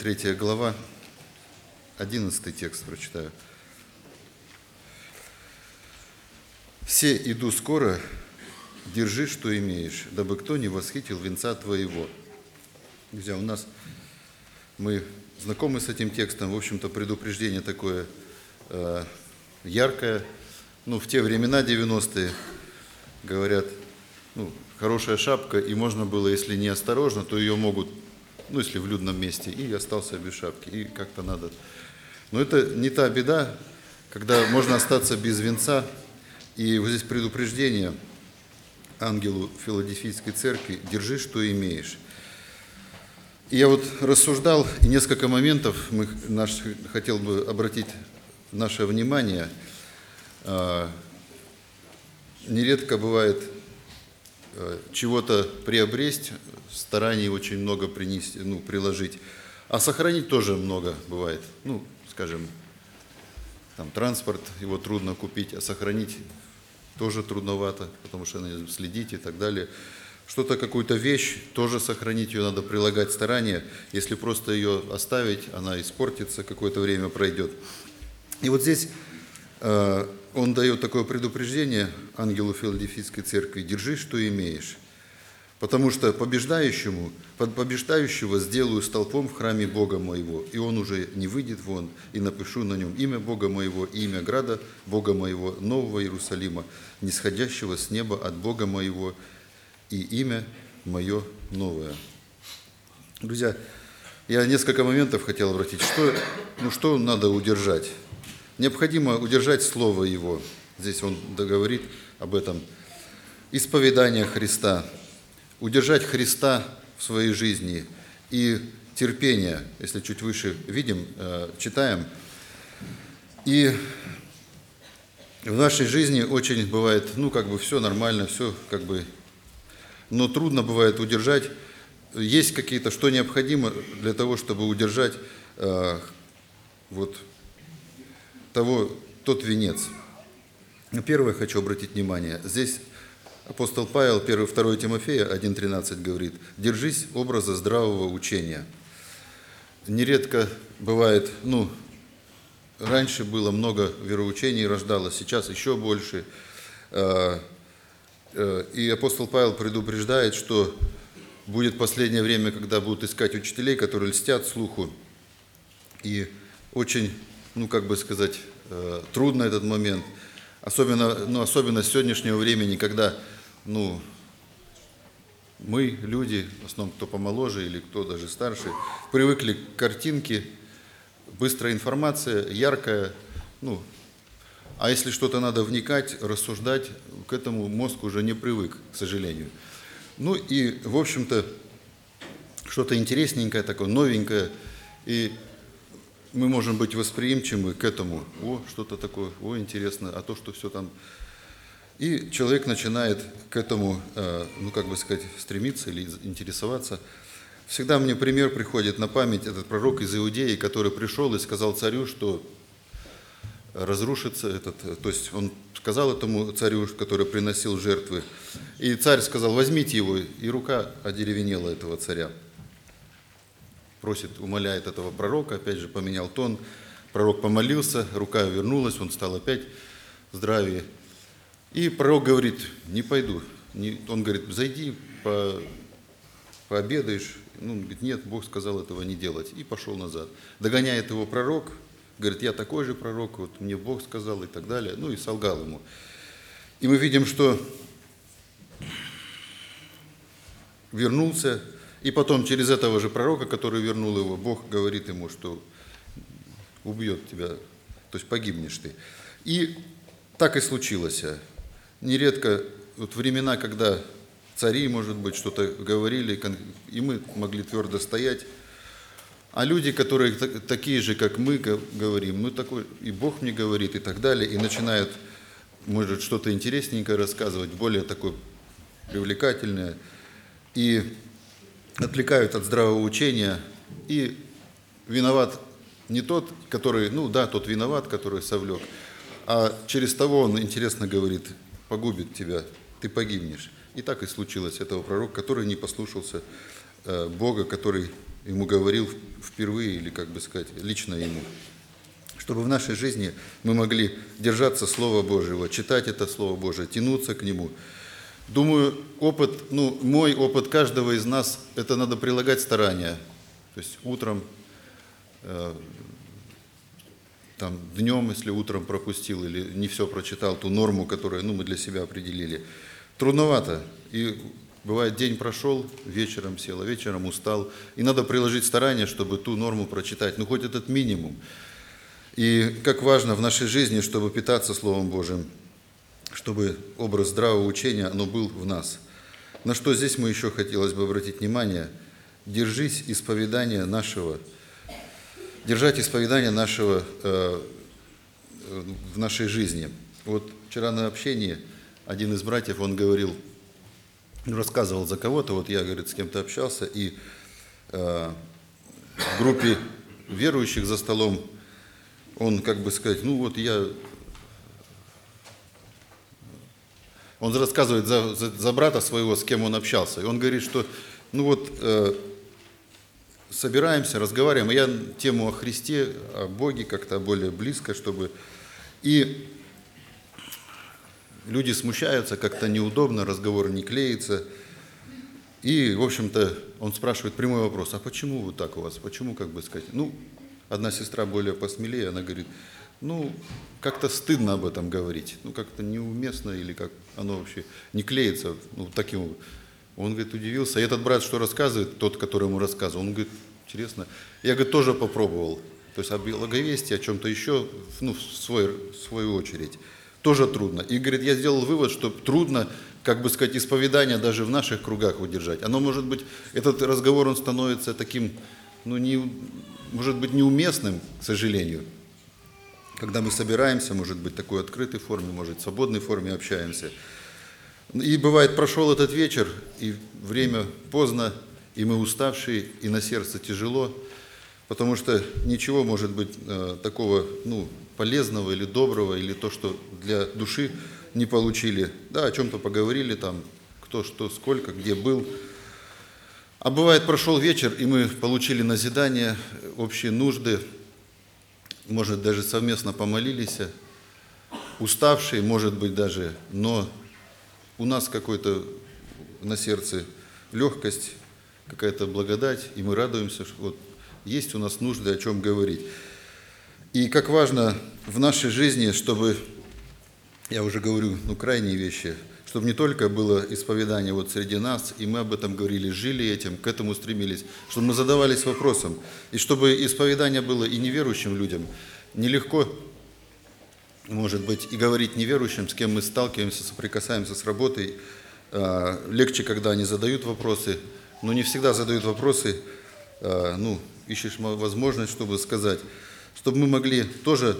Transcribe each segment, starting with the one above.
3 глава, 11 текст прочитаю. «Се иду скоро, держи, что имеешь, дабы кто не восхитил венца твоего». Друзья, мы знакомы с этим текстом, в общем-то, предупреждение такое яркое. В те времена 90-е, говорят, хорошая шапка, и можно было, если не осторожно, то ее могут, если в людном месте, и остался без шапки, и как-то надо. Но это не та беда, когда можно остаться без венца. И вот здесь предупреждение ангелу Филадельфийской церкви: держи, что имеешь. И я рассуждал, и несколько моментов хотел бы обратить наше внимание. Нередко бывает чего-то приобрести, стараний очень много приложить, а сохранить тоже много бывает. Скажем, транспорт, его трудно купить, а сохранить тоже трудновато, потому что надо следить и так далее. Какую-то вещь, тоже сохранить ее надо, прилагать старания. Если просто ее оставить, она испортится, какое-то время пройдет. И здесь он дает такое предупреждение ангелу Филадельфийской церкви: держи, что имеешь. Потому что побеждающего сделаю столпом в храме Бога моего, и он уже не выйдет вон, и напишу на нем имя Бога моего и имя града Бога моего, Нового Иерусалима, нисходящего с неба от Бога моего, и имя мое новое». Друзья, я несколько моментов хотел обратить. Что надо удержать? Необходимо удержать Слово Его. Здесь он говорит об этом. Исповедание Христа. Удержать Христа в своей жизни и терпение, если чуть выше видим, читаем. И в нашей жизни очень бывает, все нормально, все но трудно бывает удержать. Есть какие-то, что необходимо для того, чтобы удержать тот венец. Первое хочу обратить внимание. Здесь апостол Павел, 1-2 Тимофея 1:13 говорит: «Держись образа здравого учения». Нередко бывает, раньше было много вероучений рождалось, сейчас еще больше. И апостол Павел предупреждает, что будет последнее время, когда будут искать учителей, которые льстят слуху. И очень, трудно этот момент. Особенно с сегодняшнего времени, когда, мы, люди, в основном кто помоложе или кто даже старше, привыкли к картинке, быстрая информация, яркая, а если что-то надо вникать, рассуждать, к этому мозг уже не привык, к сожалению. И, в общем-то, что-то интересненькое такое, новенькое, и мы можем быть восприимчивы к этому. Что-то такое, интересно, а то, что все там. И человек начинает к этому, стремиться или интересоваться. Всегда мне пример приходит на память, этот пророк из Иудеи, который пришел и сказал царю, что разрушится то есть он сказал этому царю, который приносил жертвы, и царь сказал: возьмите его, и рука одеревенела этого царя. Умоляет этого пророка, опять же поменял тон, пророк помолился, рука вернулась, он стал опять в здравии. И пророк говорит: не пойду. Он говорит: зайди, пообедаешь. Он говорит: нет, Бог сказал этого не делать. И пошел назад. Догоняет его пророк, говорит: я такой же пророк, мне Бог сказал и так далее. И солгал ему. И мы видим, что вернулся, и потом через этого же пророка, который вернул его, Бог говорит ему, что убьет тебя, то есть погибнешь ты. И так и случилось. Нередко времена, когда цари, может быть, что-то говорили, и мы могли твердо стоять, а люди, которые такие же, как мы говорим, и Бог мне говорит, и так далее, и начинают, может, что-то интересненькое рассказывать, более такое привлекательное, и отвлекают от здравого учения, и виноват не тот, который, тот виноват, который совлек, а через того он, интересно, говорит: погубит тебя, ты погибнешь. И так и случилось этого пророка, который не послушался Бога, который ему говорил впервые, или, как бы сказать, лично ему. Чтобы в нашей жизни мы могли держаться Слова Божьего, читать это Слово Божие, тянуться к нему. Думаю, мой опыт каждого из нас, это надо прилагать старания. То есть утром, днем, если утром пропустил или не все прочитал, ту норму, которую мы для себя определили. Трудновато. И бывает, день прошел, вечером сел, а вечером устал. И надо приложить старания, чтобы ту норму прочитать, хоть этот минимум. И как важно в нашей жизни, чтобы питаться Словом Божьим, чтобы образ здравого учения, оно был в нас. На что здесь мы еще хотелось бы обратить внимание. Держать исповедание нашего в нашей жизни. Вот вчера на общении один из братьев, он говорил, рассказывал за кого-то, вот я, говорит, с кем-то общался, и в группе верующих за столом, он, как бы сказать, он рассказывает за брата своего, с кем он общался. И он говорит, что, собираемся, разговариваем, и я тему о Христе, о Боге как-то более близко, чтобы... И люди смущаются, как-то неудобно, разговор не клеится. И, в общем-то, он спрашивает прямой вопрос, а почему вот так у вас? Почему, как бы сказать? Одна сестра более посмелее, она говорит, как-то стыдно об этом говорить, как-то неуместно, или как оно вообще не клеится, таким. Он, говорит, удивился. И этот брат, что рассказывает, тот, который ему рассказывал, он говорит, интересно. Я, говорит, тоже попробовал. То есть о благовестии, о чем-то еще, в свою очередь. Тоже трудно. И, говорит, я сделал вывод, что трудно, как бы сказать, исповедание даже в наших кругах удержать. Оно, может быть, этот разговор, он становится таким, может быть, неуместным, к сожалению. Когда мы собираемся, может быть, в такой открытой форме, может, в свободной форме общаемся. И бывает, прошел этот вечер, и время поздно, и мы уставшие, и на сердце тяжело, потому что ничего, может быть, такого, полезного или доброго, или то, что для души не получили. Да, о чем-то поговорили, кто, что, сколько, где был. А бывает, прошел вечер, и мы получили назидание, общие нужды, может, даже совместно помолились, уставшие, может быть, даже, но у нас какой-то на сердце легкость, какая-то благодать, и мы радуемся, что есть у нас нужды, о чем говорить. И как важно в нашей жизни, чтобы, я уже говорю, крайние вещи, чтобы не только было исповедание среди нас, и мы об этом говорили, жили этим, к этому стремились, чтобы мы задавались вопросом, и чтобы исповедание было и неверующим людям. Нелегко, может быть, и говорить неверующим, с кем мы сталкиваемся, соприкасаемся с работой. Легче, когда они задают вопросы, но не всегда задают вопросы, ищешь возможность, чтобы сказать, чтобы мы могли тоже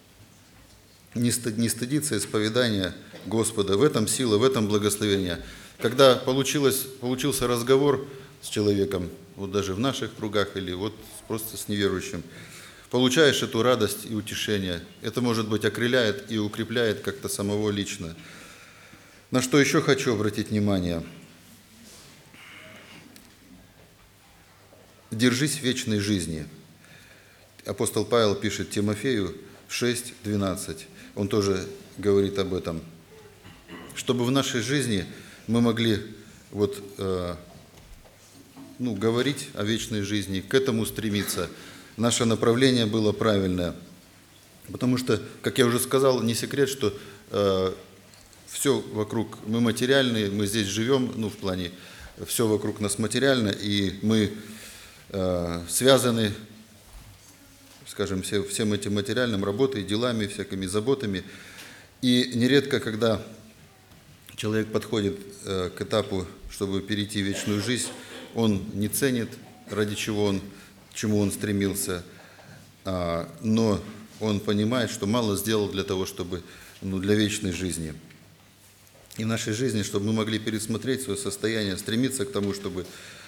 не стыдиться исповедания Господа. В этом сила, в этом благословение. Когда получился разговор с человеком, даже в наших кругах или просто с неверующим, получаешь эту радость и утешение. Это, может быть, окрыляет и укрепляет как-то самого лично. На что еще хочу обратить внимание. Держись вечной жизни. Апостол Павел пишет Тимофею 6:12. Он тоже говорит об этом. Чтобы в нашей жизни мы могли говорить о вечной жизни, к этому стремиться. Наше направление было правильное. Потому что, как я уже сказал, не секрет, что все вокруг, мы материальные, мы здесь живем, в плане, все вокруг нас материально, и мы связаны, скажем, всем этим материальным, работой, делами, всякими заботами. И нередко, когда человек подходит к этапу, чтобы перейти в вечную жизнь, он не ценит, ради чего к чему он стремился, но он понимает, что мало сделал для того, чтобы, для вечной жизни. И в нашей жизни, чтобы мы могли пересмотреть свое состояние, стремиться к тому, чтобы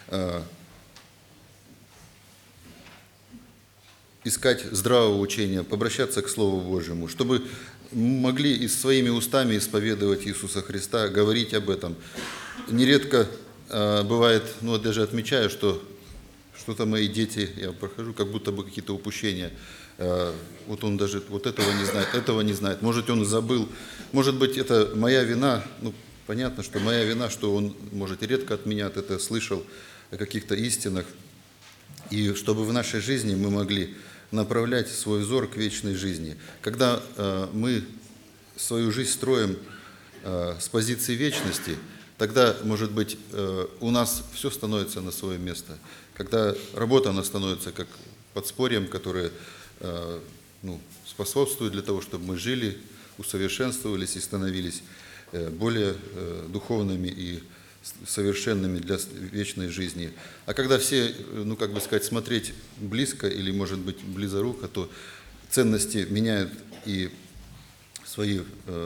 искать здравого учения, обращаться к Слову Божьему, чтобы могли и своими устами исповедовать Иисуса Христа, говорить об этом. Нередко бывает, даже отмечаю, что что-то мои дети, я прохожу, как будто бы какие-то упущения. Вот он даже вот этого не знает. Может, он забыл. Может быть, это моя вина. Ну, понятно, что моя вина, что он, может, и редко от меня это слышал о каких-то истинах. И чтобы в нашей жизни мы могли направлять свой взор к вечной жизни. Когда мы свою жизнь строим с позиции вечности, тогда, может быть, у нас все становится на свое место. Когда работа, она становится как подспорьем, которое способствует для того, чтобы мы жили, усовершенствовались и становились более духовными и совершенными для вечной жизни. А когда все, смотреть близко или, может быть, близоруко, то ценности меняют и свои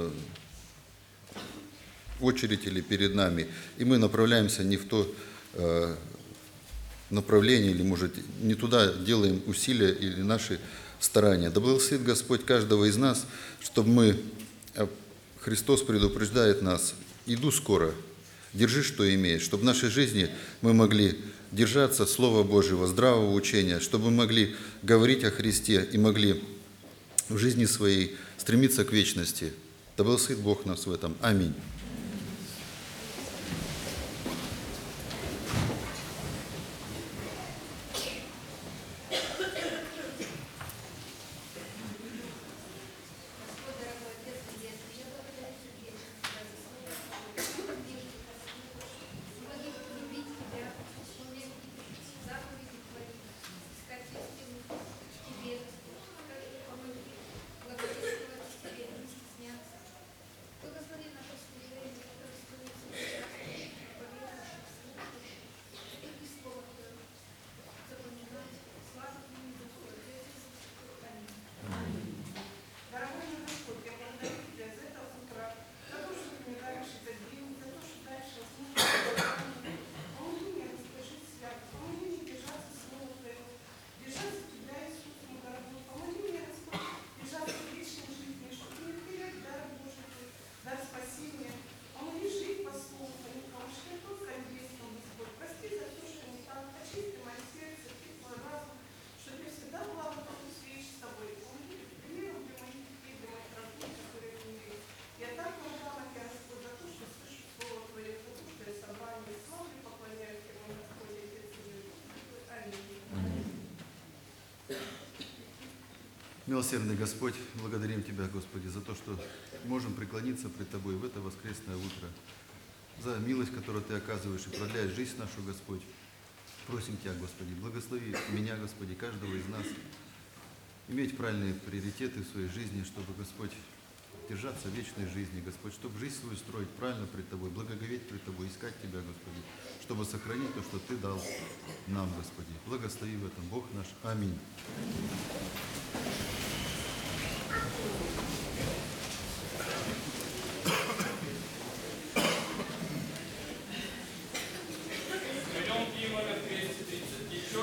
очередь или перед нами, и мы направляемся не в то направление, или, может, не туда делаем усилия или наши старания. Да благословит Господь каждого из нас, чтобы мы, Христос предупреждает нас, иду скоро, держи, что имеешь, чтобы в нашей жизни мы могли держаться Слова Божьего, здравого учения, чтобы мы могли говорить о Христе и могли в жизни своей стремиться к вечности. Да благословит Бог нас в этом. Аминь. Милосердный Господь, благодарим Тебя, Господи, за то, что можем преклониться пред Тобой в это воскресное утро, за милость, которую Ты оказываешь и продляешь жизнь нашу, Господь. Просим Тебя, Господи, благослови меня, Господи, каждого из нас, иметь правильные приоритеты в своей жизни, чтобы, Господь, держаться вечной жизни, Господь, чтобы жизнь свою строить правильно пред Тобой, благоговеть пред Тобой, искать Тебя, Господи, чтобы сохранить то, что Ты дал нам, Господи. Благослови в этом Бог наш. Аминь.